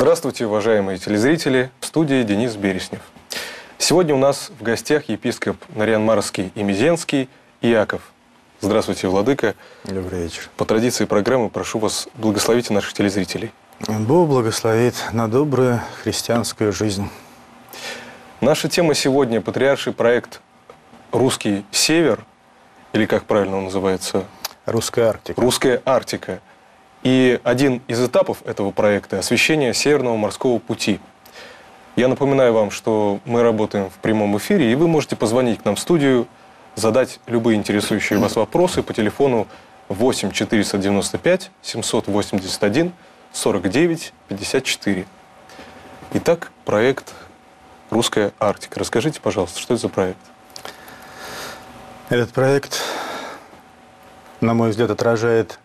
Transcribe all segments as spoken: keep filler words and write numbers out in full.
Здравствуйте, уважаемые телезрители, в студии Денис Береснев. Сегодня у нас в гостях епископ Нарьян-Марский и Мезенский Иаков. Здравствуйте, владыка. Добрый вечер. По традиции программы прошу вас благословить наших телезрителей. Бог благословит на добрую христианскую жизнь. Наша тема сегодня – патриарший проект «Русский Север», или как правильно он называется? Русская Арктика. Русская Арктика. И один из этапов этого проекта – освещение Северного морского пути. Я напоминаю вам, что мы работаем в прямом эфире, и вы можете позвонить к нам в студию, задать любые интересующие вас вопросы по телефону восемь четыреста девяносто пять семьсот восемьдесят один сорок девять пятьдесят четыре. Итак, проект «Русская Арктика». Расскажите, пожалуйста, что это за проект? Этот проект, на мой взгляд, отражает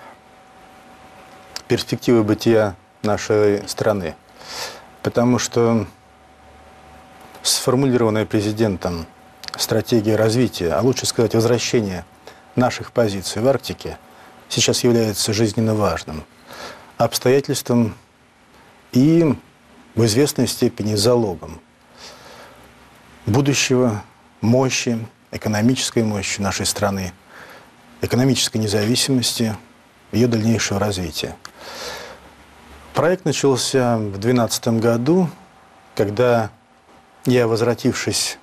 перспективы бытия нашей страны. Потому что сформулированная президентом стратегия развития, а лучше сказать возвращения наших позиций в Арктике, сейчас является жизненно важным обстоятельством и в известной степени залогом будущего мощи, экономической мощи нашей страны, экономической независимости, ее дальнейшего развития. Проект начался в две тысячи двенадцатом году, когда я, возвратившись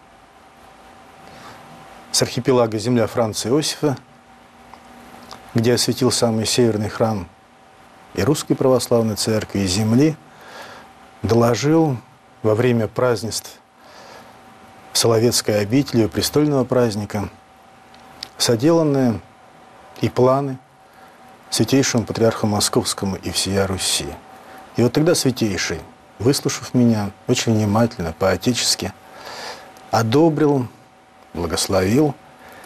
с архипелага земля Франца Иосифа, где осветил самый северный храм и Русской Православной Церкви, и земли, доложил во время празднеств Соловецкой обители, престольного праздника, соделанные и планы Святейшему Патриарху Московскому и всея Руси. И вот тогда Святейший, выслушав меня очень внимательно, по-отечески, одобрил, благословил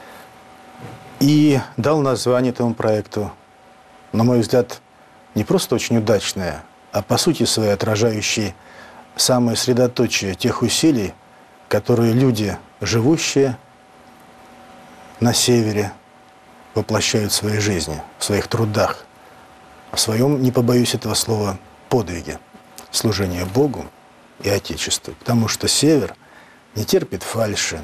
и дал название этому проекту, на мой взгляд, не просто очень удачное, а по сути своей отражающее самое средоточие тех усилий, которые люди, живущие на севере, воплощают в своей жизни, в своих трудах, в своем, не побоюсь этого слова, подвиге, служения Богу и Отечеству. Потому что север не терпит фальши.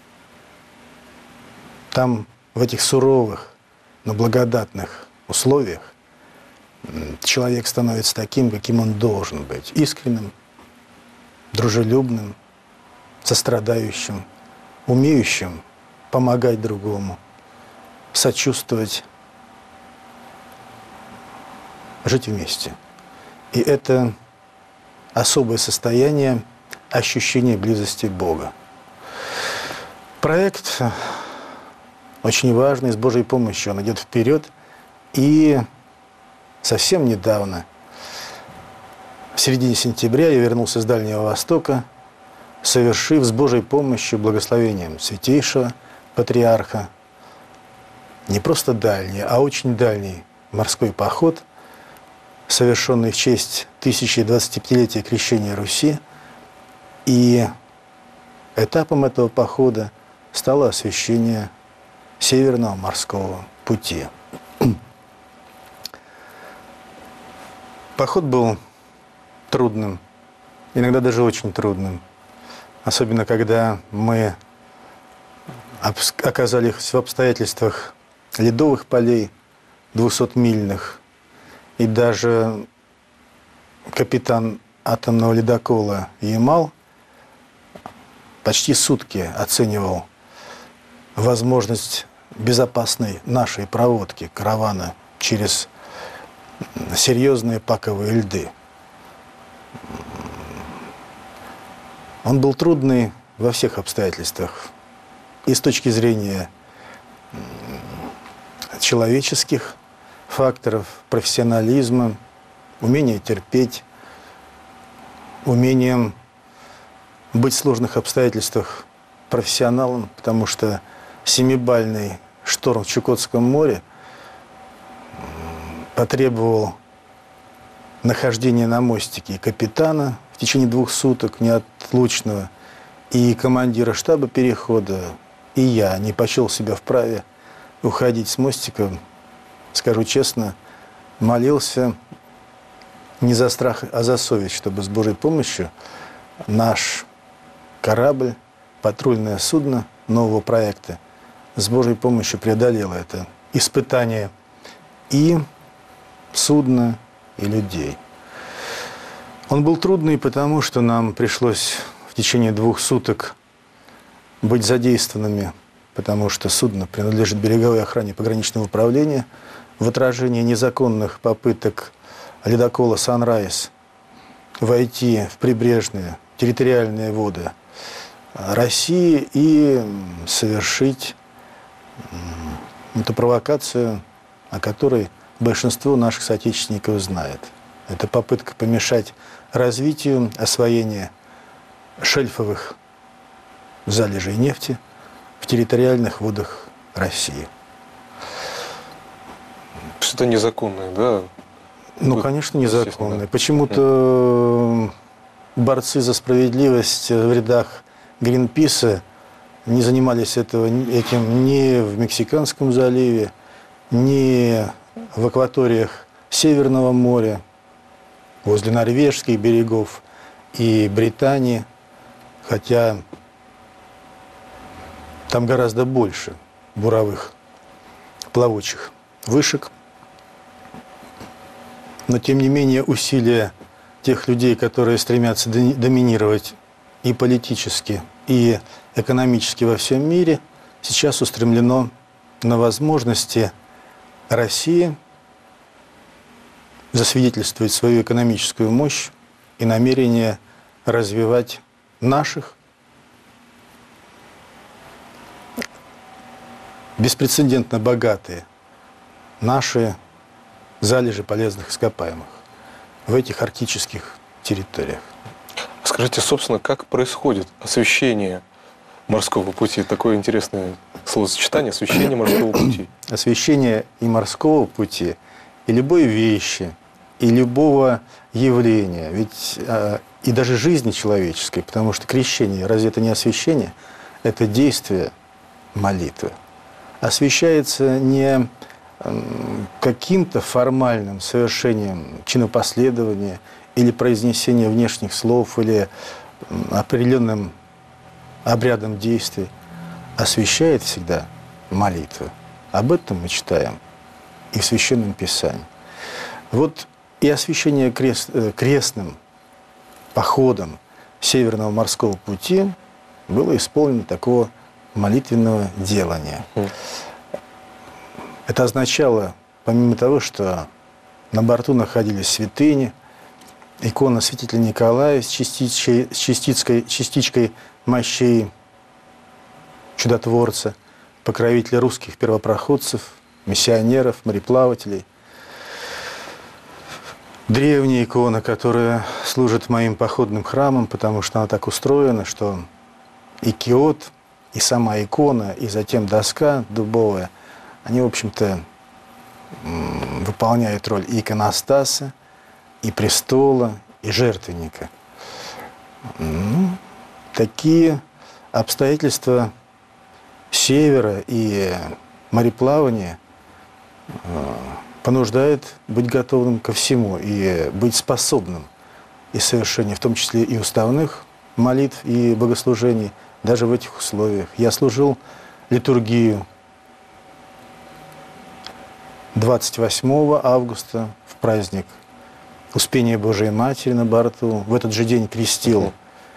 Там, в этих суровых, но благодатных условиях, человек становится таким, каким он должен быть. Искренним, дружелюбным, сострадающим, умеющим помогать другому, сочувствовать, жить вместе. И это особое состояние ощущения близости Бога. Проект очень важный, с Божьей помощью он идет вперед. И совсем недавно, в середине сентября, я вернулся с Дальнего Востока, совершив с Божьей помощью, благословением Святейшего Патриарха, не просто дальний, а очень дальний морской поход, совершенный в честь тысячи двадцатипятилетия крещения Руси. И этапом этого похода стало освящение Северного морского пути. Поход был трудным, иногда даже очень трудным. Особенно, когда мы оказались в обстоятельствах ледовых полей двухсотмильных, и даже капитан атомного ледокола Ямал почти сутки оценивал возможность безопасной нашей проводки каравана через серьезные паковые льды. Он был трудный во всех обстоятельствах. И с точки зрения человеческих факторов, профессионализма, умения терпеть, умением быть в сложных обстоятельствах профессионалом, потому что семибальный шторм в Чукотском море потребовал нахождения на мостике и капитана в течение двух суток неотлучного, и командира штаба перехода, и я не почел себя вправе уходить с мостика. Скажу честно, молился не за страх, а за совесть, чтобы с Божьей помощью наш корабль, патрульное судно нового проекта с Божьей помощью преодолело это испытание и судна, и людей. Он был трудный, потому что нам пришлось в течение двух суток быть задействованными, потому что судно принадлежит береговой охране пограничного управления, в отражении незаконных попыток ледокола «Санрайз» войти в прибрежные территориальные воды России и совершить эту провокацию, о которой большинство наших соотечественников знает. Это попытка помешать развитию, освоению шельфовых залежей нефти в территориальных водах России. Что-то незаконное, да? Ну, конечно, незаконное. Да. Почему-то борцы за справедливость в рядах Гринписа не занимались этого, этим ни в Мексиканском заливе, ни в акваториях Северного моря, возле норвежских берегов и Британии, хотя там гораздо больше буровых плавучих вышек. Но, тем не менее, усилия тех людей, которые стремятся доминировать и политически, и экономически во всем мире, сейчас устремлено на возможности России засвидетельствовать свою экономическую мощь и намерение развивать наших беспрецедентно богатые наши залежи полезных ископаемых в этих арктических территориях. Скажите, собственно, как происходит освещение морского пути? Такое интересное словосочетание — освещение морского пути. Освещение и морского пути, и любой вещи, и любого явления, ведь э, и даже жизни человеческой, потому что крещение, разве это не освящение? Это действие молитвы. Освящается не каким-то формальным совершением чинопоследования или произнесения внешних слов, или определенным обрядом действий, освящает всегда молитва. Об этом мы читаем и в Священном Писании. Вот и освящение крест, крестным походом Северного морского пути было исполнено такого молитвенного делания. Это означало, помимо того, что на борту находились святыни, икона святителя Николая с частичкой, с частичкой, частичкой мощей чудотворца, покровителя русских первопроходцев, миссионеров, мореплавателей. Древняя икона, которая служит моим походным храмом, потому что она так устроена, что и киот, и сама икона, и затем доска дубовая, они, в общем-то, выполняют роль и иконостаса, и престола, и жертвенника. Ну, такие обстоятельства севера и мореплавания понуждают быть готовым ко всему и быть способным и совершению, в том числе и уставных молитв и богослужений, даже в этих условиях. Я служил литургию двадцать восьмого августа в праздник Успения Божией Матери на борту. В этот же день крестил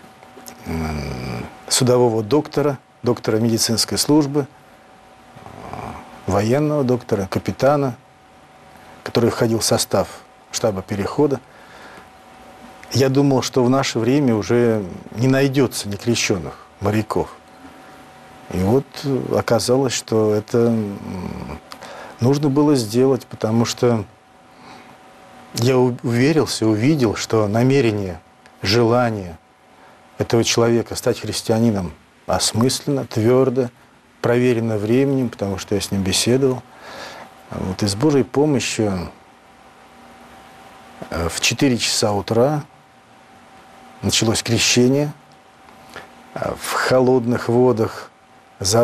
судового доктора, доктора медицинской службы, военного доктора, капитана, который входил в состав штаба перехода. Я думал, что в наше время уже не найдется некрещенных моряков. И вот оказалось, что это нужно было сделать, потому что я уверился, увидел, что намерение, желание этого человека стать христианином осмысленно, твердо, проверено временем, потому что я с ним беседовал. Вот, и с Божьей помощью в четыре часа утра началось крещение в холодных водах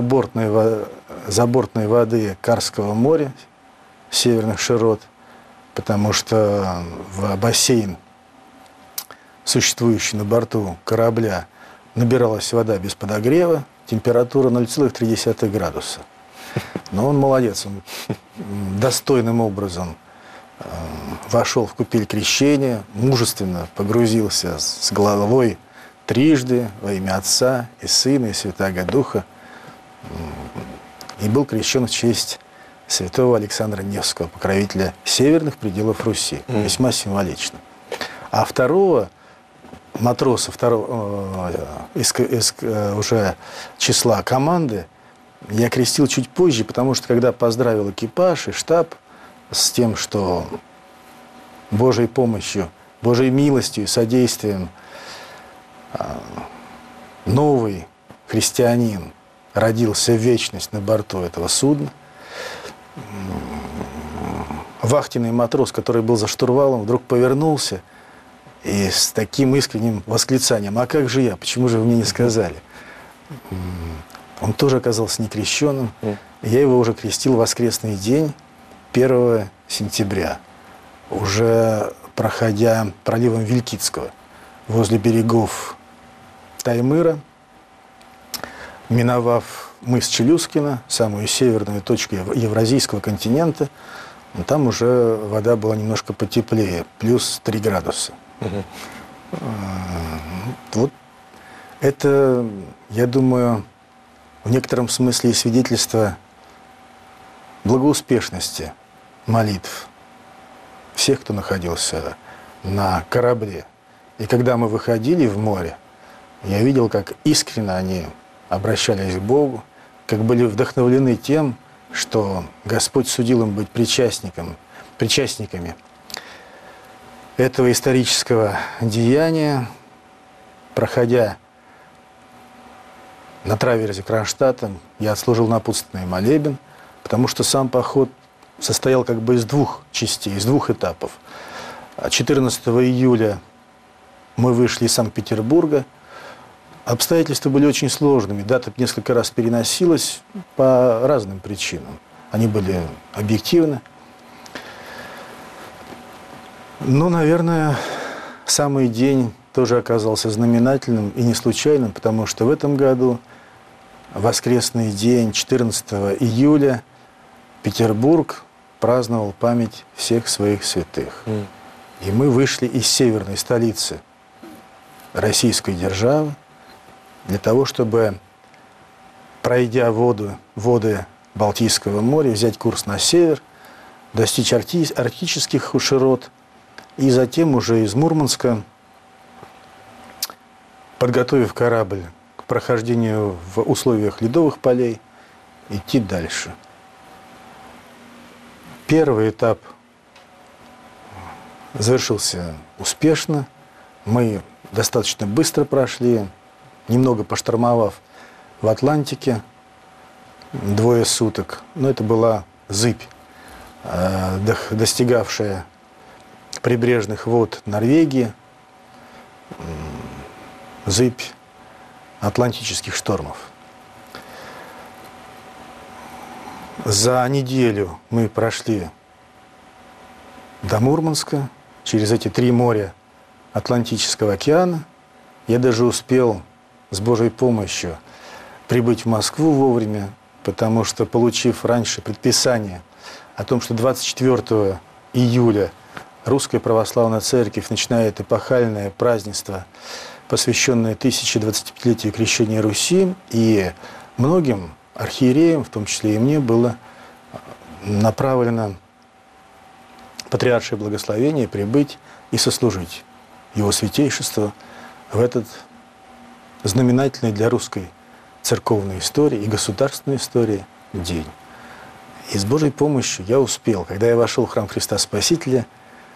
забортной, забортной воды Карского моря, северных широт. потому что в бассейн, существующий на борту корабля, набиралась вода без подогрева, температура ноль целых три десятых градуса. Но он молодец, он достойным образом э, вошел в купель крещения, мужественно погрузился с головой трижды во имя Отца и Сына и Святаго Духа, и был крещен в честь святого Александра Невского, покровителя северных пределов Руси. Mm. Весьма символично. А второго матроса, второго э, из, из э, уже числа команды, я крестил чуть позже, потому что когда поздравил экипаж и штаб с тем, что Божьей помощью, Божьей милостью и содействием э, новый христианин родился в вечность на борту этого судна, вахтенный матрос, который был за штурвалом, вдруг повернулся и с таким искренним восклицанием: «А как же я? Почему же вы мне не сказали?» Он тоже оказался некрещенным. Я его уже крестил в воскресный день, первого сентября, уже проходя проливом Вилькицкого, возле берегов Таймыра, миновав мыс Челюскина, самую северную точку Евразийского континента. Там уже вода была немножко потеплее, плюс три градуса. Угу. Вот это, я думаю, в некотором смысле и свидетельство благоуспешности молитв всех, кто находился на корабле. И когда мы выходили в море, я видел, как искренне они обращались к Богу, как были вдохновлены тем, что Господь судил им быть причастником, причастниками этого исторического деяния, проходя на траверзе Кронштадтом, я отслужил напутственный молебен, потому что сам поход состоял как бы из двух частей, из двух этапов. четырнадцатого июля мы вышли из Санкт-Петербурга. Обстоятельства были очень сложными. Дата несколько раз переносилась по разным причинам. Они были объективны. Но, наверное, самый день тоже оказался знаменательным и не случайным, потому что в этом году, воскресный день, четырнадцатого июля, Петербург праздновал память всех своих святых. Mm. И мы вышли из северной столицы российской державы для того, чтобы, пройдя воду, воды Балтийского моря, взять курс на север, достичь аркти- арктических широт, и затем уже из Мурманска, подготовив корабль к прохождению в условиях ледовых полей, идти дальше. Первый этап завершился успешно. Мы достаточно быстро прошли, немного поштормовав в Атлантике, двое суток. Но это была зыбь, достигавшая прибрежных вод Норвегии, зыбь атлантических штормов. За неделю мы прошли до Мурманска, через эти три моря Атлантического океана. Я даже успел с Божьей помощью прибыть в Москву вовремя, потому что, получив раньше предписание о том, что двадцать четвёртого июля Русская Православная Церковь начинает эпохальное празднество, посвященное тысяче двадцатипятилетию крещения Руси, и многим архиереям, в том числе и мне, было направлено патриаршее благословение прибыть и сослужить его святейшество в этот знаменательный для русской церковной истории и государственной истории день. И с Божьей помощью я успел, когда я вошел в храм Христа Спасителя,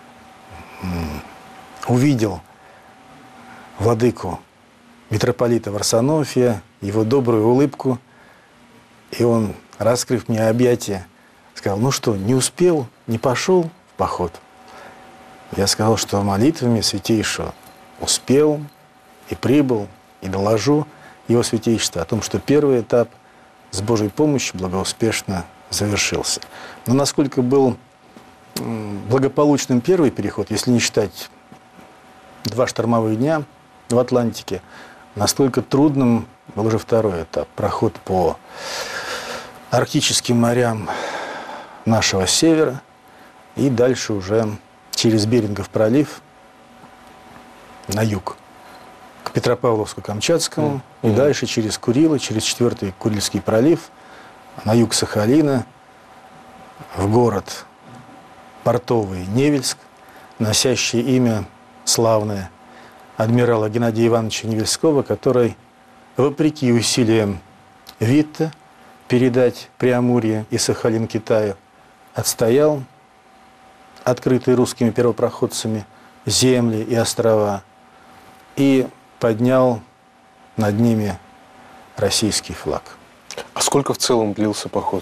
увидел владыку митрополита Варсонофия, его добрую улыбку, и он, раскрыв мне объятия, сказал: «Ну что, не успел, не пошел в поход?» Я сказал, что молитвами святейшего успел и прибыл, и доложу его святейшество о том, что первый этап с Божьей помощью благоуспешно завершился. Но насколько был благополучным первый переход, если не считать два штормовых дня в Атлантике, настолько трудным был уже второй этап. Проход по арктическим морям нашего севера и дальше уже через Берингов пролив на юг, к Петропавловску-Камчатскому, mm-hmm. и дальше через Курилы, через четвертый Курильский пролив, на юг Сахалина, в город портовый Невельск, носящий имя славное адмирала Геннадия Ивановича Невельского, который, вопреки усилиям Витте передать Преамурье и Сахалин Китаю, отстоял открытые русскими первопроходцами земли и острова и поднял над ними российский флаг. А сколько в целом длился поход?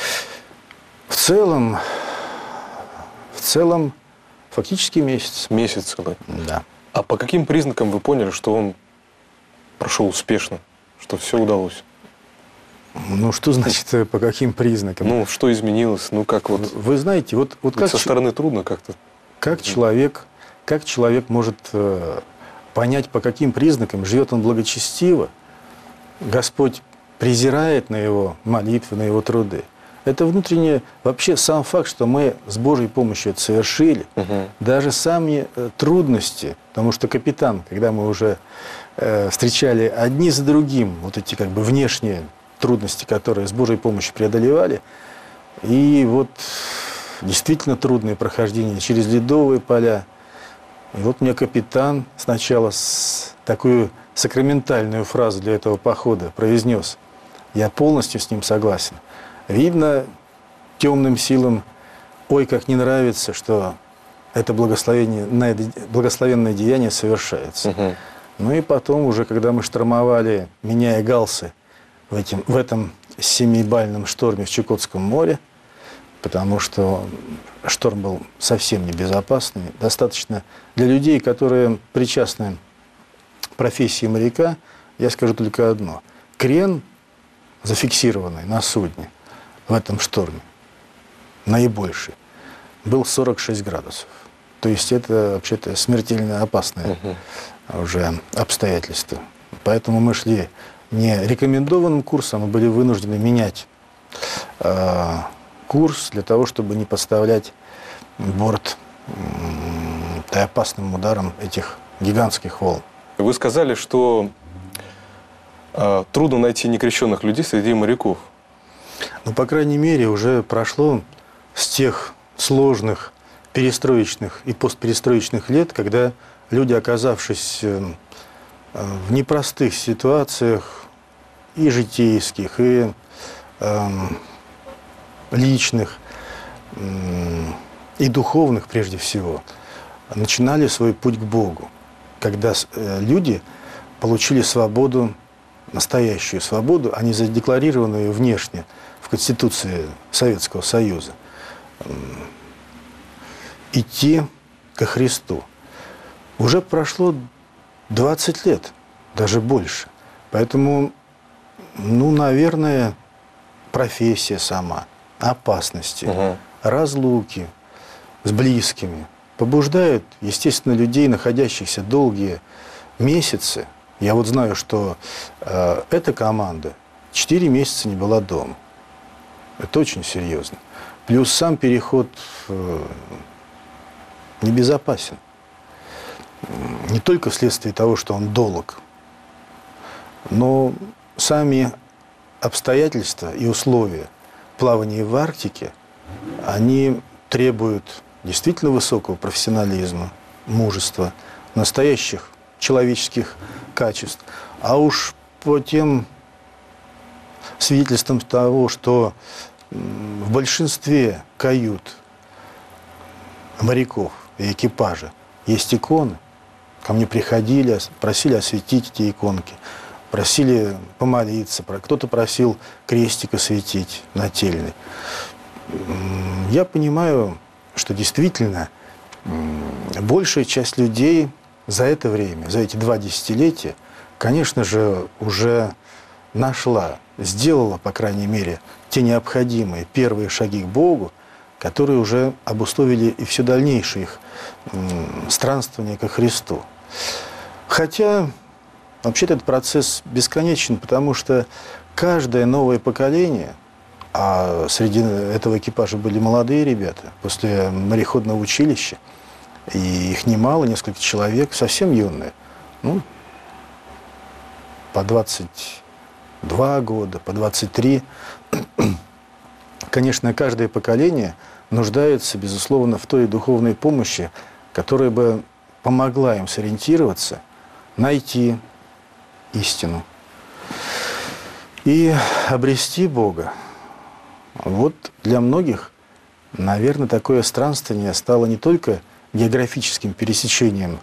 В целом, в целом, фактически месяц. Месяц целый? Да. А по каким признакам вы поняли, что он прошел успешно, что все удалось? Ну, что значит, по каким признакам? Ну, что изменилось? Ну, как вот... Вы знаете, вот, вот как... Со стороны трудно как-то. Как человек, как человек может э, понять, по каким признакам живет он благочестиво, Господь презирает на его молитвы, на его труды. Это внутреннее, вообще сам факт, что мы с Божьей помощью это совершили, угу. даже сами трудности, потому что капитан, когда мы уже э, встречали одни за другим вот эти как бы внешние трудности, которые с Божьей помощью преодолевали, и вот действительно трудные прохождения через ледовые поля. И вот мне капитан сначала с такую сакраментальную фразу для этого похода произнес. Я полностью с ним согласен. Видно, темным силам, ой, как не нравится, что это благословенное, благословенное деяние совершается. Угу. Ну и потом уже, когда мы штормовали, меняя галсы в, этим, в этом семибальном шторме в Чукотском море, потому что шторм был совсем небезопасный, достаточно для людей, которые причастны к профессии моряка, я скажу только одно. Крен, зафиксированный на судне, в этом шторме, наибольший, был сорок шесть градусов. То есть это вообще-то смертельно опасное угу. уже обстоятельство. Поэтому мы шли не рекомендованным курсом, мы были вынуждены менять э, курс для того, чтобы не подставлять борт э, опасным ударом этих гигантских волн. Вы сказали, что э, трудно найти некрещенных людей среди моряков. Ну, по крайней мере, уже прошло с тех сложных перестроечных и постперестроечных лет, когда люди, оказавшись в непростых ситуациях и житейских, и э, личных, э, и духовных прежде всего, начинали свой путь к Богу, когда э, люди получили свободу, настоящую свободу, а не задекларированную внешне в Конституции Советского Союза, идти ко Христу. Уже прошло двадцать лет, даже больше. Поэтому, ну, наверное, профессия сама, опасности, угу. разлуки с близкими побуждают, естественно, людей, находящихся долгие месяцы. Я вот знаю, что э, эта команда четыре месяца не была дома. Это очень серьезно. Плюс сам переход э, небезопасен. Не только вследствие того, что он долг, но сами обстоятельства и условия плавания в Арктике, они требуют действительно высокого профессионализма, мужества, настоящих человеческих качеств. А уж по тем свидетельствам того, что в большинстве кают моряков и экипажа есть иконы, ко мне приходили, просили осветить эти иконки, просили помолиться, кто-то просил крестик осветить нательный. Я понимаю, что действительно большая часть людей за это время, за эти два десятилетия, конечно же, уже нашла, сделала, по крайней мере, те необходимые первые шаги к Богу, которые уже обусловили и все дальнейшее их странствование ко Христу. Хотя вообще-то этот процесс бесконечен, потому что каждое новое поколение, а среди этого экипажа были молодые ребята после мореходного училища, и их немало, несколько человек, совсем юные, ну, по двадцать два года, по двадцать три. Конечно, каждое поколение нуждается, безусловно, в той духовной помощи, которая бы помогла им сориентироваться, найти истину и обрести Бога. Вот для многих, наверное, такое странствование стало не только географическим пересечением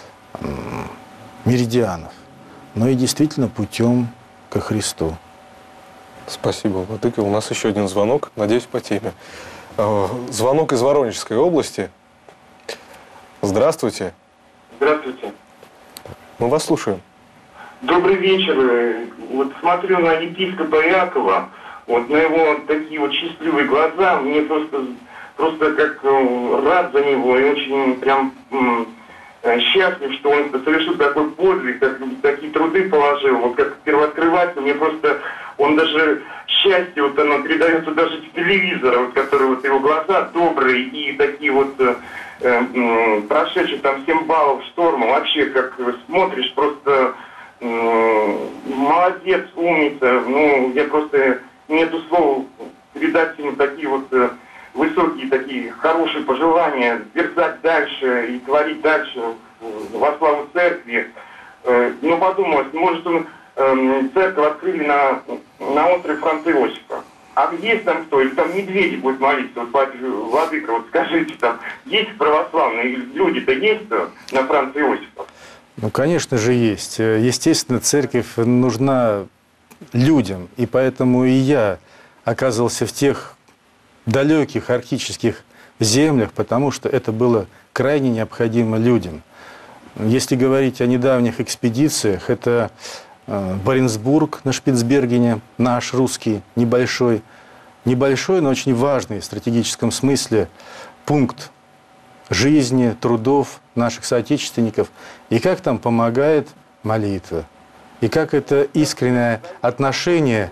меридианов, но и действительно путем ко Христу. Спасибо, владыка. У нас еще один звонок, надеюсь, по теме. Звонок из Воронежской области. Здравствуйте. Здравствуйте. Мы вас слушаем. Добрый вечер. Вот смотрю на епископа Якова, вот на его такие вот счастливые глаза, мне просто, просто как рад за него и очень прям счастлив, что он совершил такой подвиг, так, такие труды положил. Вот как первооткрыватель, мне просто, он даже счастье, вот оно передается даже с телевизора, вот, который вот его глаза добрые и такие вот э, э, прошедшие там семь баллов шторма, вообще как смотришь, просто э, молодец, умница, ну я просто нету слов передать ему такие вот э, высокие, такие хорошие пожелания, дерзать дальше и творить дальше во славу церкви. Но подумалось, может, он, церковь открыли на, на острове Франца Иосифа. А есть там кто? Или там медведи будут молиться? Вот, владыка, вот скажите, там есть православные люди-то есть на Франца Иосифа? Ну, конечно же, есть. Естественно, церковь нужна людям, и поэтому и я оказывался в тех далеких арктических землях, потому что это было крайне необходимо людям. Если говорить о недавних экспедициях, это Баренцбург на Шпицбергене, наш русский, небольшой, небольшой, но очень важный в стратегическом смысле пункт жизни, трудов наших соотечественников, и как там помогает молитва, и как это искреннее отношение.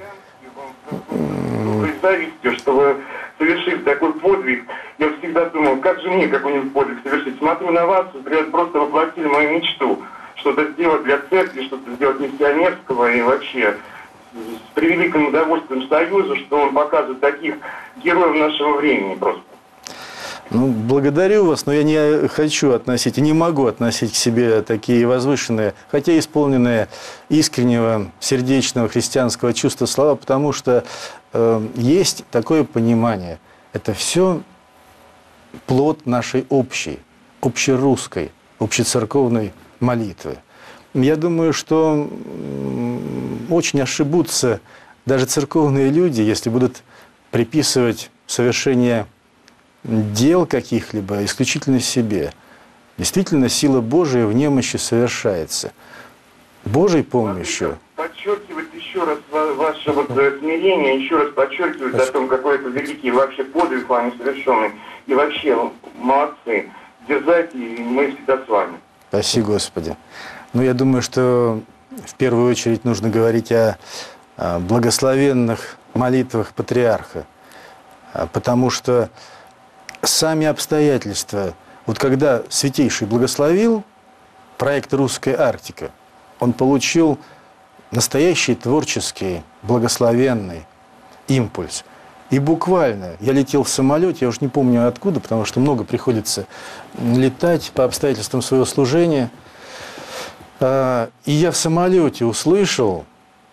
Представьте, что вы совершили такой подвиг. Я всегда думал, как же мне какой-нибудь подвиг совершить. Смотрю на вас, просто воплотили мою мечту. Что-то сделать для церкви, что-то сделать миссионерского и вообще с превеликим удовольствием Союзу, что он показывает таких героев нашего времени просто. Ну, благодарю вас, но я не хочу относить и не могу относить к себе такие возвышенные, хотя исполненные искреннего, сердечного христианского чувства слова, потому что э, есть такое понимание. Это все плод нашей общей, общерусской, общецерковной молитвы. Я думаю, что очень ошибутся даже церковные люди, если будут приписывать совершение дел каких-либо исключительно себе. Действительно, сила Божия в немощи совершается. Божьей помощью. Подчеркивать еще раз ваше вот смирение, еще раз подчеркивать о том, какой это великий вообще подвиг вами совершенный. И вообще, молодцы, дерзайте, и мы всегда с вами. Спасибо, Господи. Ну, я думаю, что в первую очередь нужно говорить о благословенных молитвах патриарха, потому что сами обстоятельства, вот когда Святейший благословил проект «Русская Арктика», он получил настоящий творческий, благословенный импульс. И буквально, я летел в самолете, я уже не помню откуда, потому что много приходится летать по обстоятельствам своего служения. И я в самолете услышал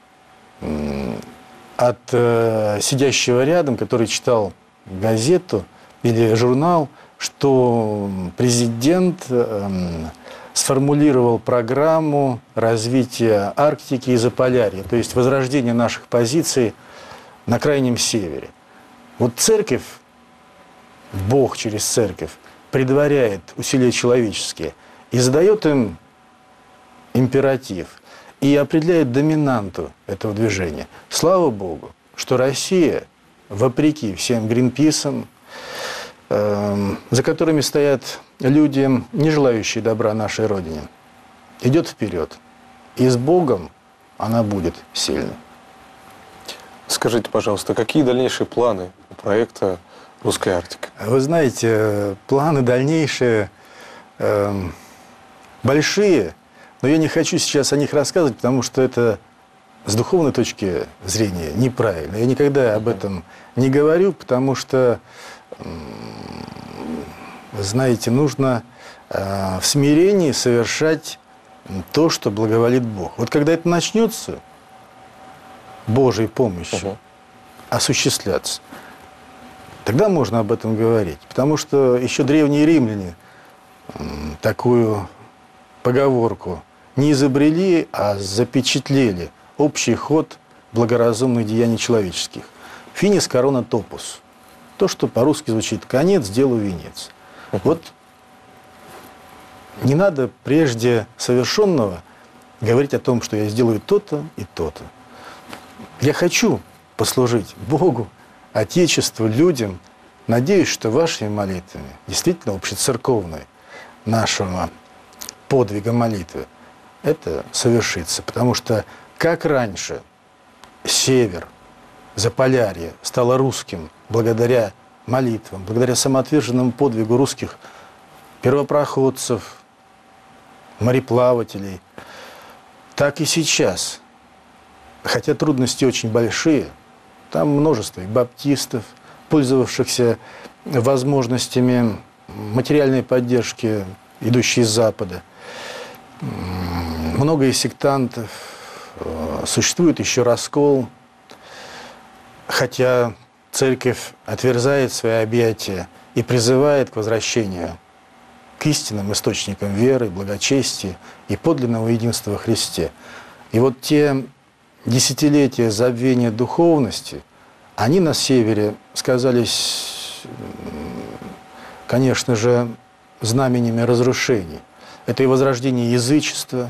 от сидящего рядом, который читал газету или журнал, что президент сформулировал программу развития Арктики и Заполярья, то есть возрождение наших позиций на Крайнем Севере. Вот церковь, Бог через церковь, предваряет усилия человеческие и задает им императив и определяет доминанту этого движения. Слава Богу, что Россия, вопреки всем Гринписам э, за которыми стоят люди, не желающие добра нашей Родине, идет вперед. И с Богом она будет сильной. Скажите, пожалуйста, какие дальнейшие планы у проекта «Русская Арктика»? Вы знаете, планы дальнейшие э, большие, но я не хочу сейчас о них рассказывать, потому что это с духовной точки зрения неправильно. Я никогда об этом не говорю, потому что, вы знаете, нужно э, в смирении совершать то, что благоволит Бог. Вот когда это начнется, Божьей помощью, угу. осуществляться, тогда можно об этом говорить. Потому что еще древние римляне такую поговорку не изобрели, а запечатлели общий ход благоразумных деяний человеческих. Финис корона топус. То, что по-русски звучит «конец делу венец». Uh-huh. Вот не надо прежде совершенного говорить о том, что я сделаю то-то и то-то. Я хочу послужить Богу, Отечеству, людям. Надеюсь, что вашими молитвами, действительно общецерковной, нашего подвига молитвы, это совершится. Потому что как раньше север, Заполярье стало русским благодаря молитвам, благодаря самоотверженному подвигу русских первопроходцев, мореплавателей, так и сейчас, хотя трудности очень большие, там множество и баптистов, пользовавшихся возможностями материальной поддержки, идущей с Запада, много и сектантов, существует еще раскол, хотя церковь отверзает свои объятия и призывает к возвращению к истинным источникам веры, благочестия и подлинного единства во Христе. И вот те десятилетия забвения духовности, они на севере сказались, конечно же, знаменями разрушений. Это и возрождение язычества,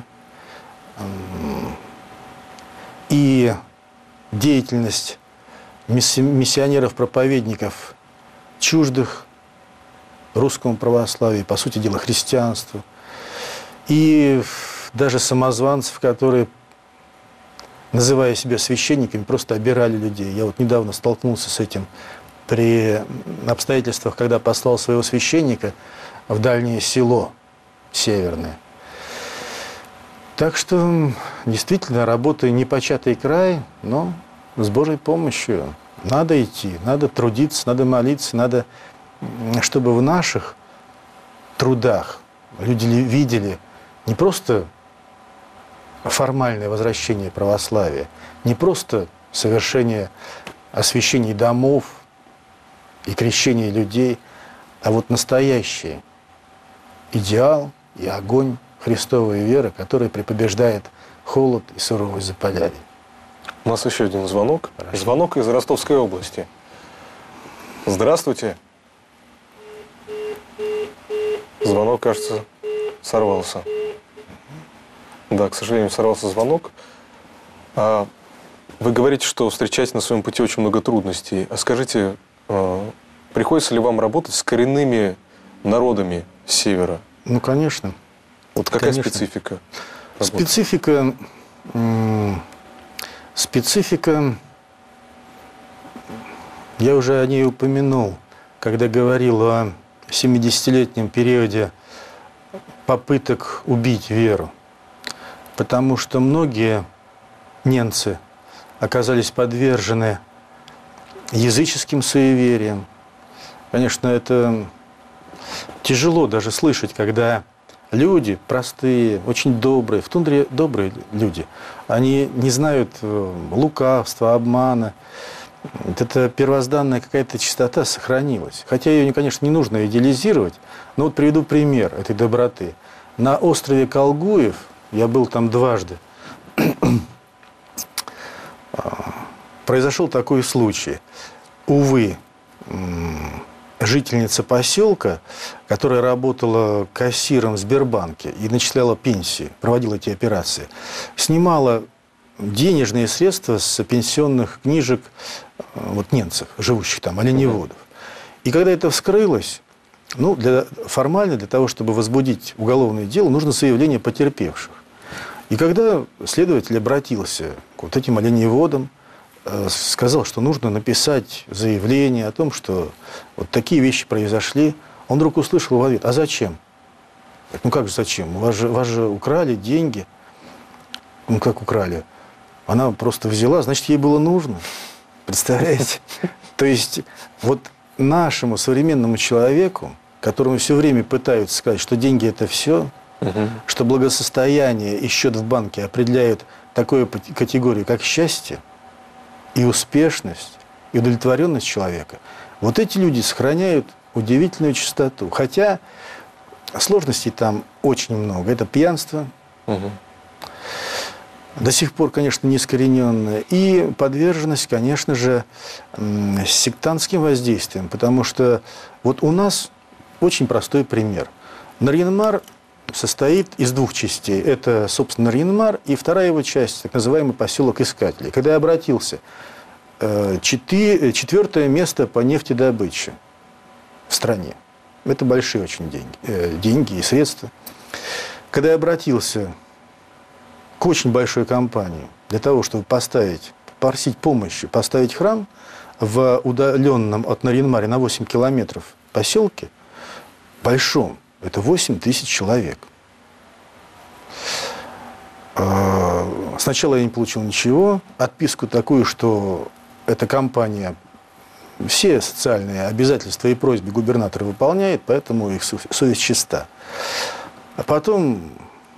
и деятельность миссионеров-проповедников, чуждых русскому православию, по сути дела, христианству, и даже самозванцев, которые, называя себя священниками, просто обирали людей. Я вот недавно столкнулся с этим при обстоятельствах, когда послал своего священника в дальнее село северное. Так что, действительно, работа непочатый край, но с Божьей помощью надо идти, надо трудиться, надо молиться, надо, чтобы в наших трудах люди видели не просто формальное возвращение православия, не просто совершение освящения домов и крещения людей, а вот настоящий идеал и огонь Христовой веры, который препобеждает холод и суровость Заполярья. У нас еще один звонок. Хорошо. Звонок из Ростовской области. Здравствуйте. Звонок, кажется, сорвался. Да, к сожалению, сорвался звонок. А вы говорите, что встречаете на своем пути очень много трудностей. А скажите, приходится ли вам работать с коренными народами севера? Ну, конечно. Вот какая конечно. специфика? Специфика... Специфика, я уже о ней упомянул, когда говорил о семидесятилетнем периоде попыток убить веру. Потому что многие немцы оказались подвержены языческим суевериям. Конечно, это тяжело даже слышать, когда люди простые, очень добрые, в тундре добрые люди, они не знают лукавства, обмана. Это первозданная какая-то чистота сохранилась. Хотя ее, конечно, не нужно идеализировать, но вот приведу пример этой доброты. На острове Колгуев, я был там дважды, произошел такой случай. Увы, жительница поселка, которая работала кассиром в Сбербанке и начисляла пенсии, проводила эти операции, снимала денежные средства с пенсионных книжек вот, немцев, живущих там, оленеводов. И когда это вскрылось, ну, для, формально для того, чтобы возбудить уголовное дело, нужно заявление потерпевших. И когда следователь обратился к вот этим оленеводам, э, сказал, что нужно написать заявление о том, что вот такие вещи произошли, он вдруг услышал в ответ: а зачем? Ну как же зачем? Вас же, вас же украли деньги. Ну как украли? Она просто взяла, значит, ей было нужно. Представляете? То есть вот нашему современному человеку, которому все время пытаются сказать, что деньги – это все, угу. что благосостояние и счет в банке определяют такую категорию, как счастье, и успешность, и удовлетворенность человека, вот эти люди сохраняют удивительную чистоту. Хотя сложностей там очень много. Это пьянство, угу. до сих пор, конечно, неискорененная, и подверженность, конечно же, сектантским воздействиям, потому что вот у нас очень простой пример. Нарьян-Мар состоит из двух частей. Это, собственно, Нарьян-Мар, и вторая его часть, так называемый поселок Искателей. Когда я обратился, четвертое место по нефтедобыче в стране. Это большие очень деньги, деньги и средства. Когда я обратился к очень большой компании для того, чтобы поставить, попросить помощи, поставить храм в удаленном от Нарьян-Маре на восемь километров поселке, большом, это восемь тысяч человек. Сначала я не получил ничего, отписку такую, что эта компания все социальные обязательства и просьбы губернатора выполняет, поэтому их совесть чиста. А потом,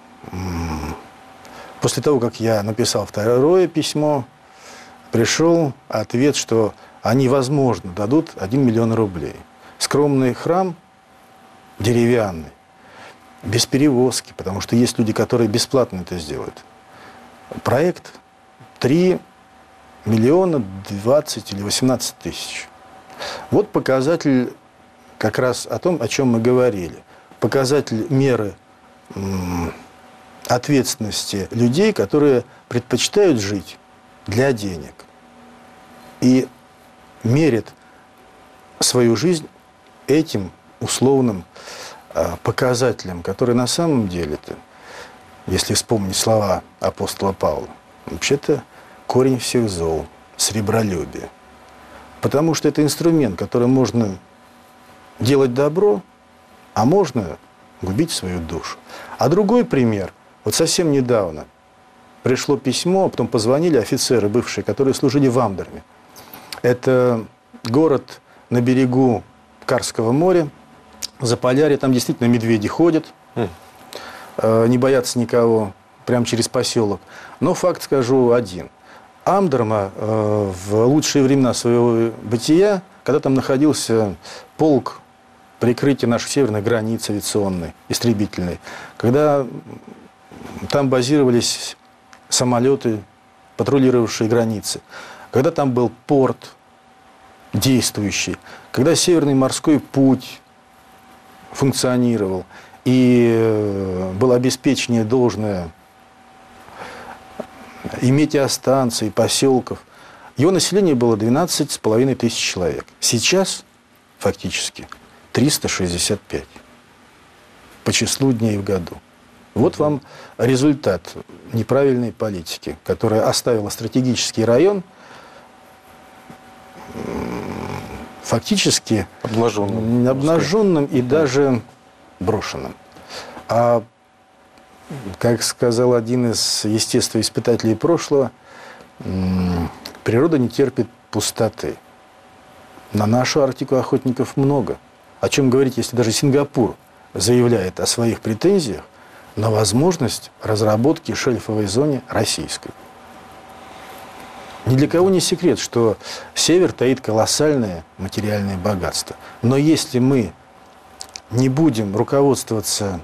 после того, как я написал второе письмо, пришел ответ, что они, возможно, дадут один миллион рублей. Скромный храм, деревянный, без перевозки, потому что есть люди, которые бесплатно это сделают. Проект три миллиона двадцать или восемнадцать тысяч. Вот показатель как раз о том, о чем мы говорили. Показатель меры м, ответственности людей, которые предпочитают жить для денег и мерят свою жизнь этим условным э, показателем, который на самом деле-то, если вспомнить слова апостола Павла, вообще-то корень всех зол, сребролюбие. Потому что это инструмент, которым можно делать добро, а можно губить свою душу. А другой пример. Вот совсем недавно пришло письмо, а потом позвонили офицеры бывшие, которые служили в Амдерме. Это город на берегу Карского моря, Заполярье. Там действительно медведи ходят, mm. не боятся никого, прямо через поселок. Но факт скажу один. Амдерма э, в лучшие времена своего бытия, когда там находился полк прикрытия нашей северной границы авиационной, истребительной, когда там базировались самолеты, патрулировавшие границы, когда там был порт действующий, когда Северный морской путь функционировал и было обеспечение должное и метеостанций, поселков. Его население было двенадцать с половиной тысяч человек. Сейчас фактически триста шестьдесят пять по числу дней в году. Вот вам результат неправильной политики, которая оставила стратегический район фактически обнаженным, обнаженным и даже брошенным. А как сказал один из естествоиспытателей прошлого, природа не терпит пустоты. На нашу Арктику охотников много. О чем говорить, если даже Сингапур заявляет о своих претензиях на возможность разработки шельфовой зоны российской. Ни для кого не секрет, что Север таит колоссальное материальное богатство. Но если мы не будем руководствоваться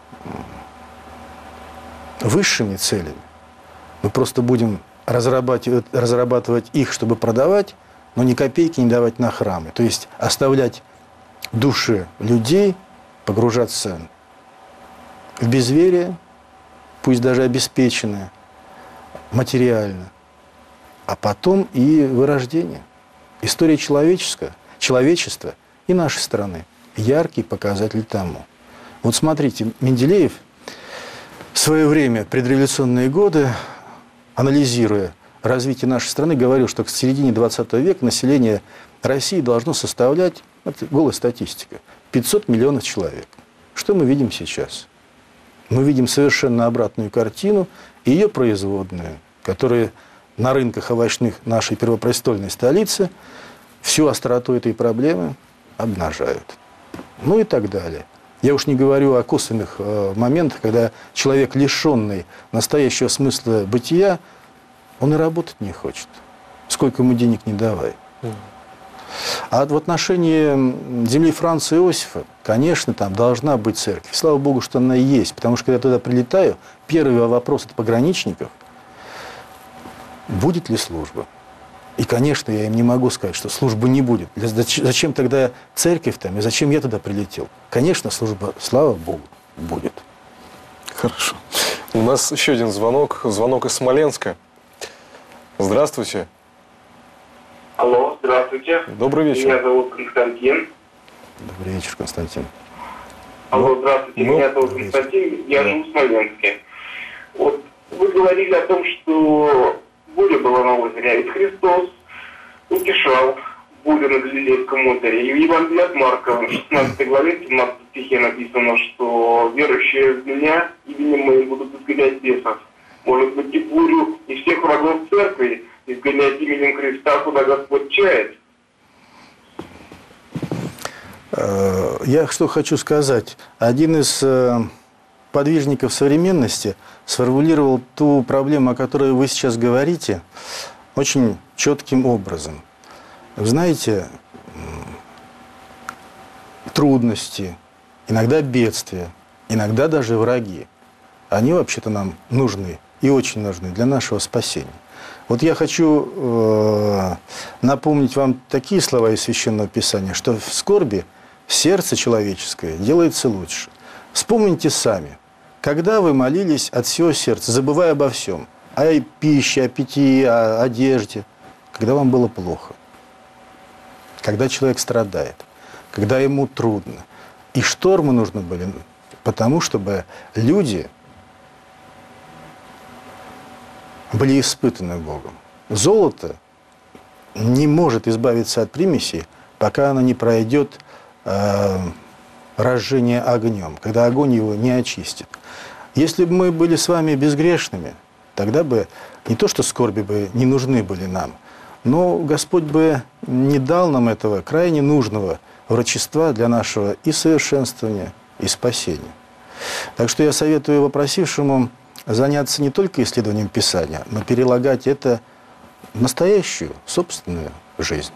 высшими целями, мы просто будем разрабатывать, разрабатывать их, чтобы продавать, но ни копейки не давать на храмы. То есть оставлять души людей, погружаться в безверие, пусть даже обеспеченное, материально, а потом и вырождение. История человеческая, человечества и нашей страны. Яркий показатель тому. Вот смотрите, Менделеев в свое время, предреволюционные годы, анализируя развитие нашей страны, говорил, что к середине двадцатого века население России должно составлять, это голая статистика, пятьсот миллионов человек. Что мы видим сейчас? Мы видим совершенно обратную картину и ее производную, которая на рынках овощных нашей первопрестольной столицы всю остроту этой проблемы обнажают. Ну и так далее. Я уж не говорю о косвенных э, моментах, когда человек, лишенный настоящего смысла бытия, он и работать не хочет, сколько ему денег не давай. Mm. А в отношении земли Франца Иосифа, конечно, там должна быть церковь. Слава Богу, что она есть, потому что когда я туда прилетаю, первый вопрос от пограничников – будет ли служба? И, конечно, я им не могу сказать, что службы не будет. Зачем тогда церковь там, и зачем я туда прилетел? Конечно, служба, слава Богу, будет. Хорошо. У нас еще один звонок, звонок из Смоленска. Здравствуйте. Алло, здравствуйте. Добрый вечер. Меня зовут Константин. Добрый вечер, Константин. Алло, здравствуйте. Ну, Меня зовут Константин, я живу в Смоленске. Вот вы говорили о том, что буря была на озере, а ведь Христос утешал бурю на Галилейском озере. И в Евангелии от Марка, в шестнадцатой главе, в семнадцатом стихе написано, что верующие в меня именем моим будут изгонять бесов. Может быть, и бурю, и всех врагов церкви изгонять именем Христа, куда Господь чает. Я что хочу сказать. Один из подвижников современности сформулировал ту проблему, о которой вы сейчас говорите, очень четким образом. Вы знаете, трудности, иногда бедствия, иногда даже враги, они вообще-то нам нужны и очень нужны для нашего спасения. Вот я хочу э, напомнить вам такие слова из Священного Писания, что в скорби сердце человеческое делается лучше. Вспомните сами, когда вы молились от всего сердца, забывая обо всем, о пище, о питье, о одежде, когда вам было плохо, когда человек страдает, когда ему трудно. И штормы нужны были, потому чтобы люди были испытаны Богом. Золото не может избавиться от примесей, пока оно не пройдет э, разжение огнем, когда огонь его не очистит. Если бы мы были с вами безгрешными, тогда бы не то, что скорби бы не нужны были нам, но Господь бы не дал нам этого крайне нужного врачества для нашего и совершенствования, и спасения. Так что я советую вопросившему заняться не только исследованием Писания, но перелагать это в настоящую, собственную жизнь.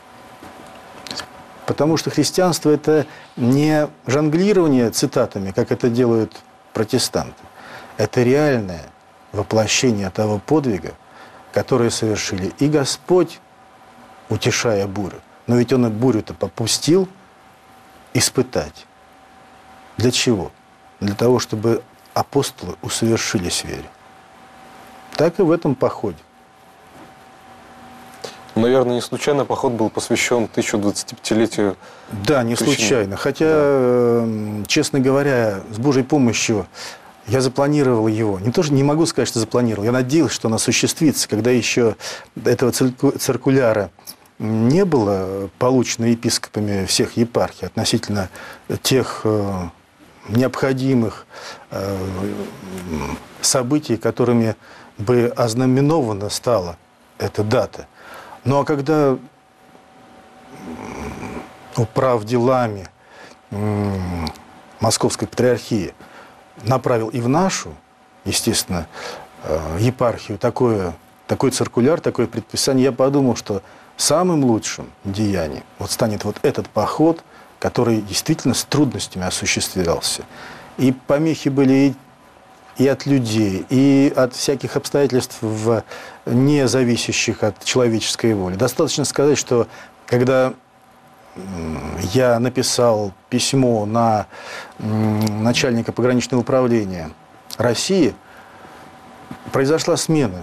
Потому что христианство – это не жонглирование цитатами, как это делают протестанты. Это реальное воплощение того подвига, который совершили и Господь, утешая бурю. Но ведь Он и бурю-то попустил испытать. Для чего? Для того, чтобы апостолы усовершились в вере. Так и в этом походе. Наверное, не случайно поход был посвящен тысяча двадцатипятилетию. Да, не случайно. Хотя, да. честно говоря, с Божьей помощью я запланировал его. Не, тоже, не могу сказать, что запланировал. Я надеялся, что он осуществится, когда еще этого циркуляра не было получено епископами всех епархий относительно тех необходимых событий, которыми бы ознаменована стала эта дата. Ну а когда управ делами Московской Патриархии направил и в нашу, естественно, епархию такое, такой циркуляр, такое предписание, я подумал, что самым лучшим деянием вот станет вот этот поход, который действительно с трудностями осуществлялся. И помехи были и, и от людей, и от всяких обстоятельств, не зависящих от человеческой воли. Достаточно сказать, что когда я написал письмо на начальника пограничного управления России, произошла смена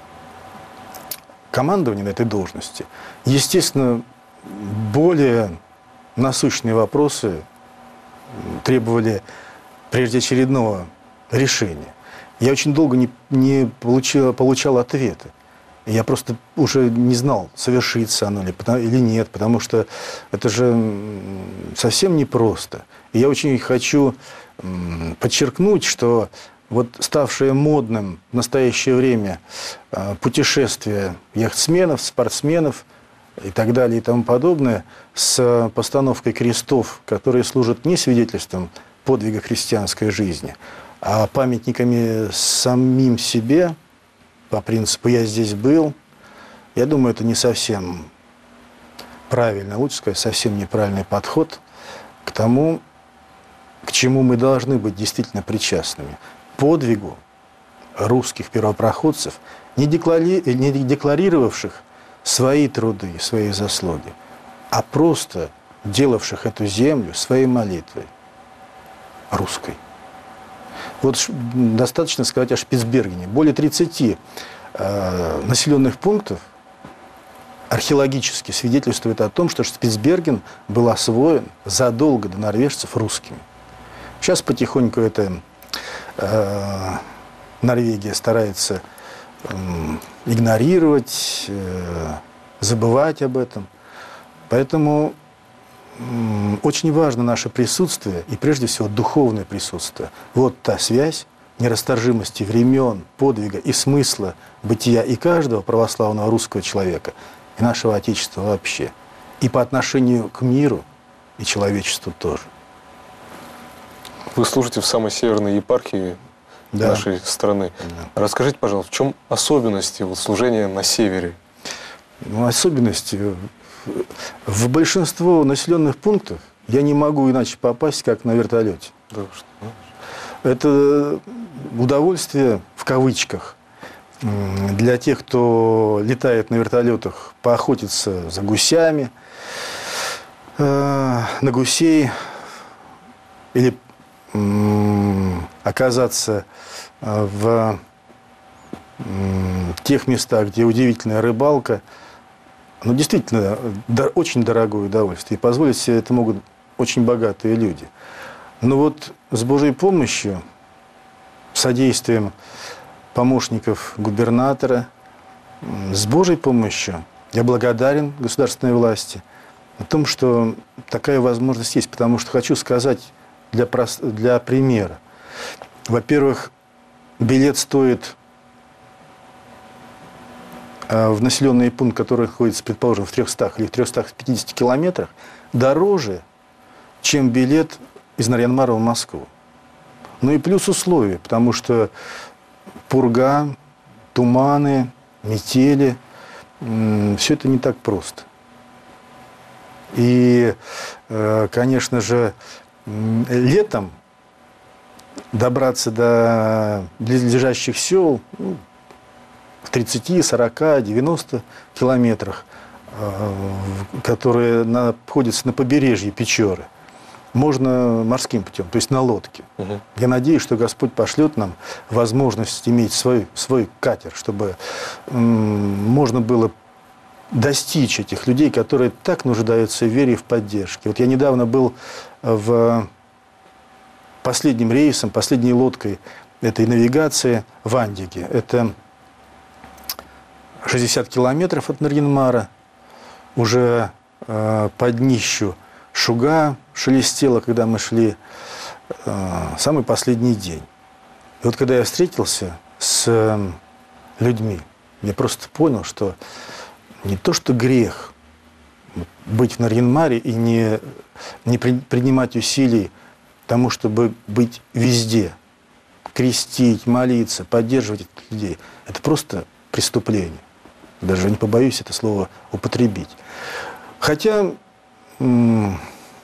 командования на этой должности. Естественно, более насущные вопросы требовали прежде очередного решения. Я очень долго не, не получил, получал ответы. Я просто уже не знал, совершится оно ли, или нет, потому что это же совсем непросто. И я очень хочу подчеркнуть, что вот ставшее модным в настоящее время путешествие яхтсменов, спортсменов и так далее и тому подобное с постановкой крестов, которые служат не свидетельством подвига христианской жизни, а памятниками самим себе, по принципу «я здесь был», я думаю, это не совсем правильно, лучше сказать, совсем неправильный подход к тому, к чему мы должны быть действительно причастными. Подвигу русских первопроходцев, не, деклари... не декларировавших свои труды, свои заслуги, а просто делавших эту землю своей молитвой русской. Вот достаточно сказать о Шпицбергене. Более тридцати э, населенных пунктов археологически свидетельствует о том, что Шпицберген был освоен задолго до норвежцев русскими. Сейчас потихоньку это э, Норвегия старается э, игнорировать, э, забывать об этом. Поэтому очень важно наше присутствие, и прежде всего духовное присутствие. Вот та связь нерасторжимости времен, подвига и смысла бытия и каждого православного русского человека, и нашего Отечества вообще. И по отношению к миру, и человечеству тоже. Вы служите в самой северной епархии да. нашей страны. Да. Расскажите, пожалуйста, в чем особенности вот служения на севере? Ну, особенности... В большинство населенных пунктов я не могу иначе попасть, как на вертолете. Да, что? Это удовольствие, в кавычках, для тех, кто летает на вертолетах, поохотиться за гусями, на гусей, или оказаться в тех местах, где удивительная рыбалка. Ну, действительно, очень дорогое удовольствие. И позволить себе это могут очень богатые люди. Но вот с Божьей помощью, содействием помощников губернатора, с Божьей помощью я благодарен государственной власти о том, что такая возможность есть. Потому что хочу сказать для, для примера. Во-первых, билет стоит... в населенный пункт, который находится, предположим, в трехстах или в трехстах пятидесяти километрах, дороже, чем билет из Нарьян-Мара в Москву. Ну и плюс условия, потому что пурга, туманы, метели, все это не так просто. И, конечно же, летом добраться до близлежащих сел, ну, в тридцати, сорока, девяноста километрах, которые находятся на побережье Печоры, можно морским путем, то есть на лодке. Угу. Я надеюсь, что Господь пошлет нам возможность иметь свой, свой катер, чтобы м, можно было достичь этих людей, которые так нуждаются в вере и в поддержке. Вот я недавно был в последним рейсом, последней лодкой этой навигации в Андиге. Это шестьдесят километров от Нарьян-Мара, уже э, под днищу шуга шелестела, когда мы шли, э, самый последний день. И вот когда я встретился с э, людьми, я просто понял, что не то что грех быть в Нарьян-Маре и не, не при, принимать усилий тому, чтобы быть везде, крестить, молиться, поддерживать этих людей. Это просто преступление. Даже не побоюсь это слово употребить. Хотя м-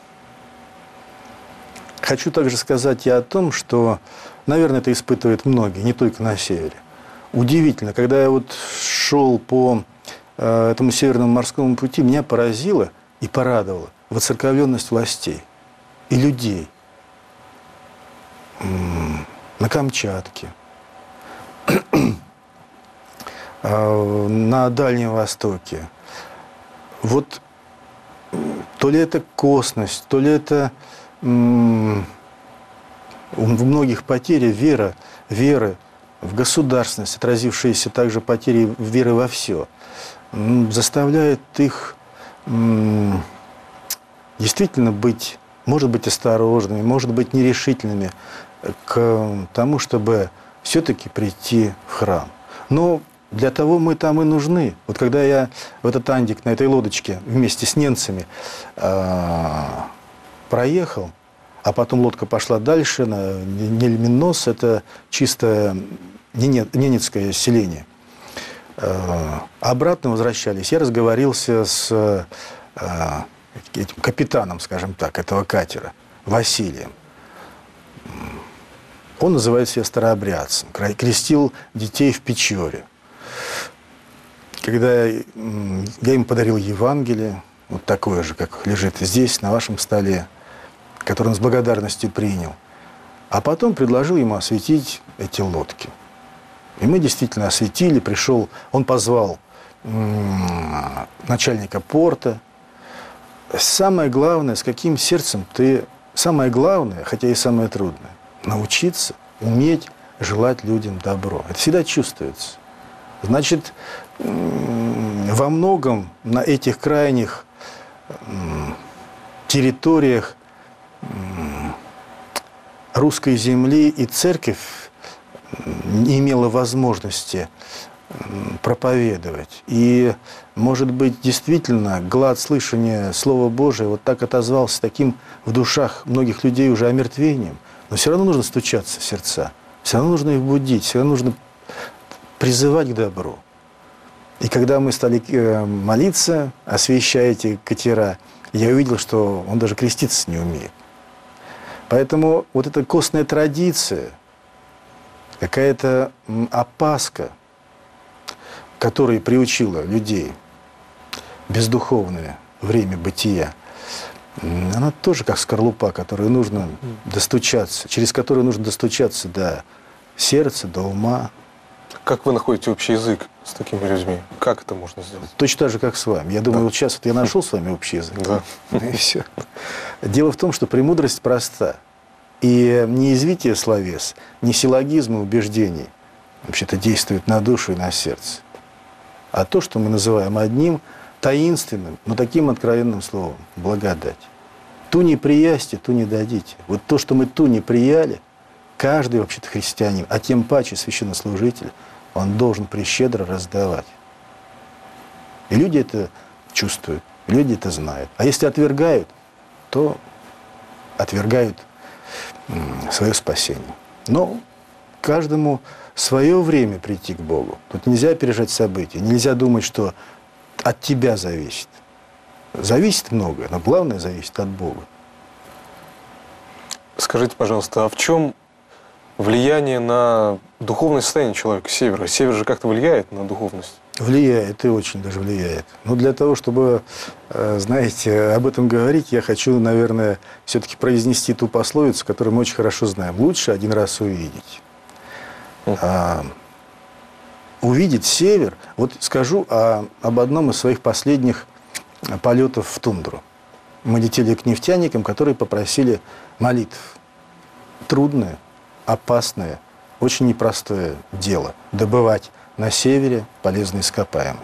хочу также сказать и о том, что, наверное, это испытывают многие, не только на севере. Удивительно, когда я вот шел по э, этому Северному морскому пути, меня поразило и порадовало воцерковленность властей и людей. М- на Камчатке, на Дальнем Востоке. Вот То ли это косность, то ли это м- у многих потеря вера, веры в государственность, отразившиеся также потери веры во все, м- заставляет их м- действительно быть, может быть, осторожными, может быть, нерешительными к тому, чтобы все-таки прийти в храм. Но для того мы там и нужны. Вот когда я в этот Андик на этой лодочке вместе с немцами э, проехал, а потом лодка пошла дальше, на Нельминос, это чисто ненецкое селение. Э, обратно возвращались. Я разговорился с э, этим капитаном, скажем так, этого катера, Василием. Он называет себя старообрядцем, крестил детей в Печоре. Когда я ему подарил Евангелие, вот такое же, как лежит здесь, на вашем столе, который он с благодарностью принял, а потом предложил ему осветить эти лодки. И мы действительно осветили, пришел, он позвал начальника порта. Самое главное, с каким сердцем ты... Самое главное, хотя и самое трудное, научиться, уметь желать людям добро. Это всегда чувствуется. Значит, во многом на этих крайних территориях русской земли и церковь не имела возможности проповедовать. И, может быть, действительно, глад слышания Слова Божия вот так отозвался таким в душах многих людей уже омертвением. Но все равно нужно стучаться в сердца, все равно нужно их будить, все равно нужно призывать к добру. И когда мы стали молиться, освящая эти катера, я увидел, что он даже креститься не умеет. Поэтому вот эта костная традиция, какая-то опаска, которая приучила людей бездуховное время бытия, она тоже как скорлупа, которую нужно достучаться, через которую нужно достучаться до сердца, до ума. Как вы находите общий язык с такими людьми? Как это можно сделать? Точно так же, как с вами. Я думаю, да. Вот сейчас вот я нашел с вами общий язык. Да. И все. Дело в том, что премудрость проста. И не извитие словес, не силлогизмы убеждений вообще-то действуют на душу и на сердце. А то, что мы называем одним таинственным, но таким откровенным словом – благодать. Ту не приясьте, ту не дадите. Вот то, что мы ту не прияли, каждый вообще-то христианин, а тем паче священнослужитель, он должен прещедро раздавать. И люди это чувствуют, люди это знают. А если отвергают, то отвергают свое спасение. Но каждому свое время прийти к Богу. Тут нельзя опережать события, нельзя думать, что от тебя зависит. Зависит многое, но главное зависит от Бога. Скажите, пожалуйста, а в чем влияние на духовное состояние человека севера? Север же как-то влияет на духовность? Влияет, и очень даже влияет. Но для того, чтобы, знаете, об этом говорить, я хочу, наверное, все-таки произнести ту пословицу, которую мы очень хорошо знаем. Лучше один раз увидеть. А, увидеть север. Вот скажу о, об одном из своих последних полетов в тундру. Мы летели к нефтяникам, которые попросили молитв. Трудное, опасное, очень непростое дело – добывать на севере полезные ископаемые.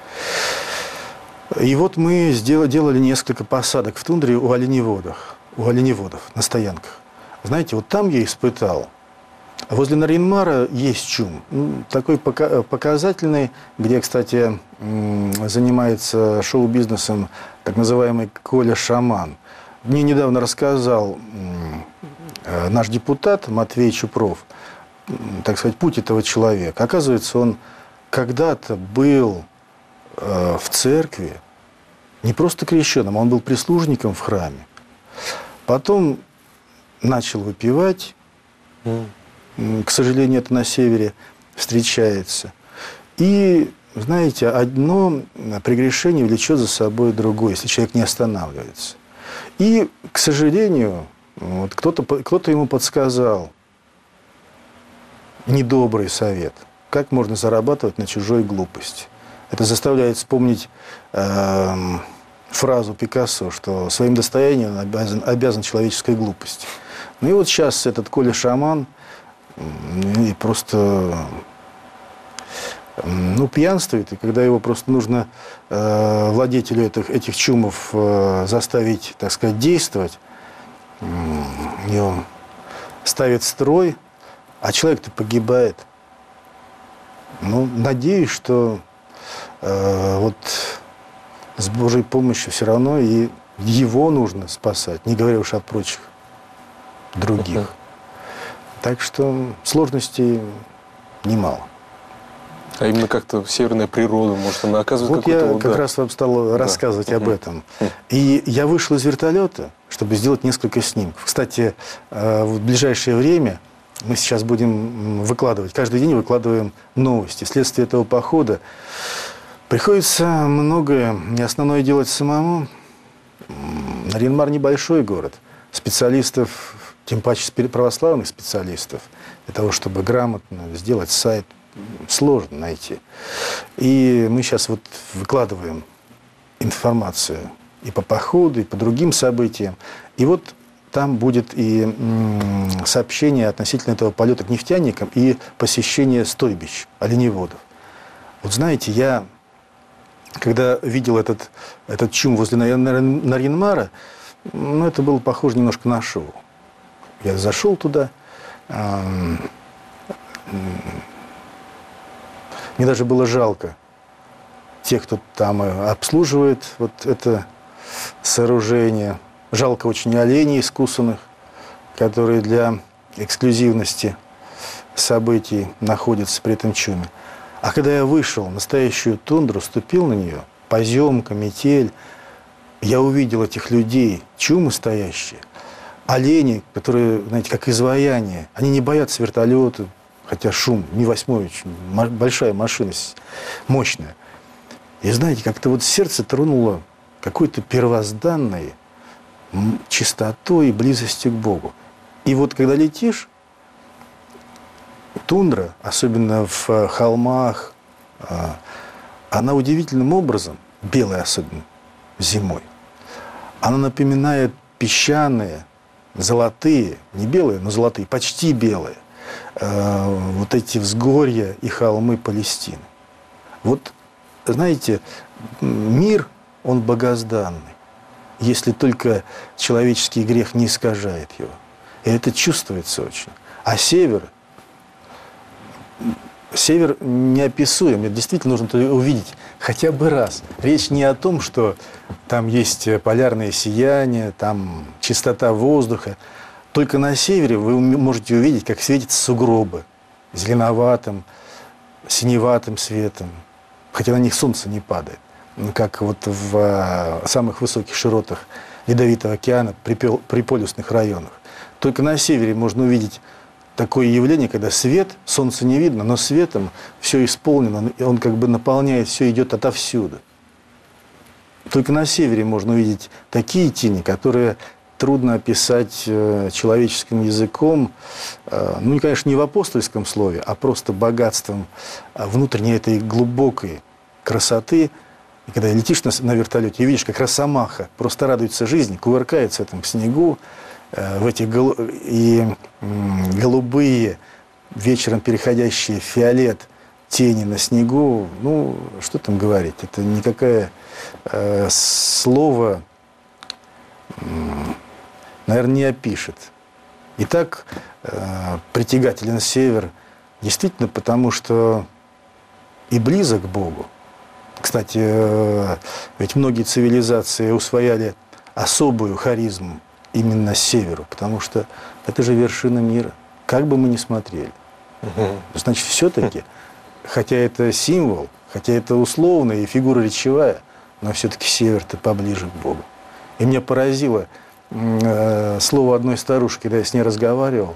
И вот мы сделали, делали несколько посадок в тундре у оленеводов, у оленеводов на стоянках. Знаете, вот там я испытал. Возле Нарьян-Мара есть чум, такой показательный, где, кстати, занимается шоу-бизнесом так называемый Коля Шаман. Мне недавно рассказал наш депутат Матвей Чупров, так сказать, путь этого человека. Оказывается, он когда-то был в церкви, не просто крещеным, он был прислужником в храме. Потом начал выпивать. К сожалению, это на севере встречается. И, знаете, одно прегрешение влечет за собой другое, если человек не останавливается. И, к сожалению, вот кто-то, кто-то ему подсказал недобрый совет. Как можно зарабатывать на чужой глупости? Это заставляет вспомнить э, фразу Пикассо, что своим достоянием он обязан, обязан человеческой глупости. Ну и вот сейчас этот Коля Шаман и просто ну, пьянствует, и когда его просто нужно э, владетелю этих, этих чумов э, заставить, так сказать, действовать, э, его ставит строй, а человек-то погибает. Ну, надеюсь, что э, вот с Божьей помощью все равно и его нужно спасать, не говоря уж о прочих других. Uh-huh. Так что сложностей немало. А именно как-то северная природа, может, она оказывает вот какой-то я удар. как раз вам стал да. рассказывать uh-huh. об этом. Uh-huh. И я вышел из вертолета, чтобы сделать несколько снимков. Кстати, в ближайшее время мы сейчас будем выкладывать, каждый день выкладываем новости. Вследствие этого похода приходится многое, не основное делать самому. Нарьян-Мар небольшой город. Специалистов, тем паче православных специалистов, для того, чтобы грамотно сделать сайт, сложно найти. И мы сейчас вот выкладываем информацию и по походу, и по другим событиям. И вот там будет и сообщение относительно этого полета к нефтяникам и посещение стойбищ оленеводов. Вот знаете, я, когда видел этот, этот чум возле Нарьян-Мара, ну, это было похоже немножко на шоу. Я зашел туда. Мне даже было жалко тех, кто там обслуживает вот это сооружение. Жалко очень оленей искусанных, которые для эксклюзивности событий находятся при этом чуме. А когда я вышел в настоящую тундру, ступил на нее, поземка, метель, я увидел этих людей, чумы стоящие, олени, которые, знаете, как изваяние. Они не боятся вертолета, хотя шум, Ми восемь, большая машина, мощная. И знаете, как-то вот сердце тронуло какой-то первозданной чистотой и близостью к Богу. И вот когда летишь, тундра, особенно в холмах, она удивительным образом, белая особенно, зимой, она напоминает песчаные, золотые, не белые, но золотые, почти белые, э, вот эти взгорья и холмы Палестины. Вот, знаете, мир, он богозданный, если только человеческий грех не искажает его. И это чувствуется очень. А север, север неописуем. Это действительно нужно увидеть хотя бы раз. Речь не о том, что там есть полярное сияние, там чистота воздуха. Только на севере вы можете увидеть, как светятся сугробы зеленоватым, синеватым светом, хотя на них солнце не падает. Как вот в самых высоких широтах Ледовитого океана, при полюсных районах. Только на севере можно увидеть такое явление, когда свет, солнце не видно, но светом все исполнено, и он как бы наполняет, все идет отовсюду. Только на севере можно увидеть такие тени, которые трудно описать э, человеческим языком, э, ну, конечно, не в апостольском слове, а просто богатством э, внутренней этой глубокой красоты. И когда летишь на, на вертолете и видишь, как росомаха просто радуется жизни, кувыркается в этом снегу, в эти гол... и голубые, вечером переходящие в фиолет тени на снегу, ну, что там говорить, это никакое э, слово, э, наверное, не опишет. Итак, э, притягателен север действительно потому, что и близок к Богу. Кстати, э, ведь многие цивилизации усвояли особую харизму именно северу, потому что это же вершина мира, как бы мы ни смотрели. Угу. Значит, все-таки, хотя это символ, хотя это условная и фигура речевая, но все-таки север-то поближе к Богу. И меня поразило э, слово одной старушки, когда я с ней разговаривал.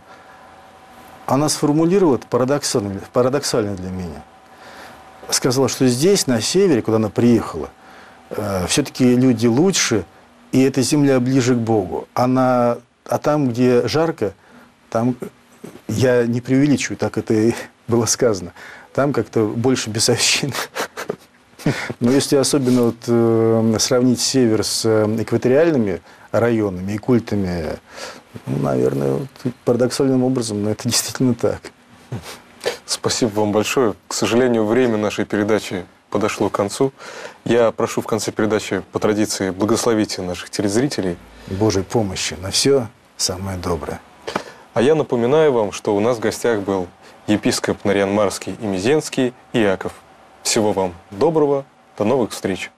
Она сформулировала это парадоксально, парадоксально для меня. Сказала, что здесь, на севере, куда она приехала, э, все-таки люди лучше, и эта земля ближе к Богу. А, на, а там, где жарко, там, я не преувеличиваю, так это и было сказано, там как-то больше бесовщины. Но если особенно вот, э, сравнить север с э, экваториальными районами и культами, ну, наверное, вот, парадоксальным образом, но это действительно так. Спасибо вам большое. К сожалению, время нашей передачи подошло к концу. Я прошу в конце передачи по традиции благословить наших телезрителей. Божьей помощи на все самое доброе. А я напоминаю вам, что у нас в гостях был епископ Нарьян-Марский и Мезенский Иаков. Всего вам доброго. До новых встреч.